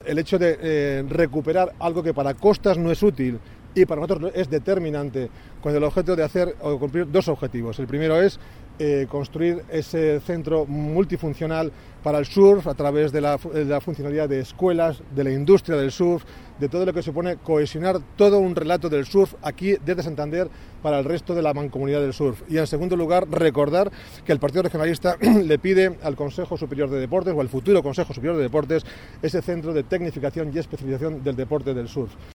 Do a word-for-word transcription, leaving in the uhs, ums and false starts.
el hecho de eh, recuperar algo que para costas no es útil y para nosotros es determinante, con el objeto de hacer o cumplir dos objetivos. El primero es eh, construir ese centro multifuncional para el surf a través de la, de la funcionalidad de escuelas, de la industria del surf, de todo lo que supone cohesionar todo un relato del surf aquí desde Santander para el resto de la mancomunidad del surf. Y en segundo lugar, recordar que el Partido Regionalista le pide al Consejo Superior de Deportes o al futuro Consejo Superior de Deportes ese centro de tecnificación y especialización del deporte del surf.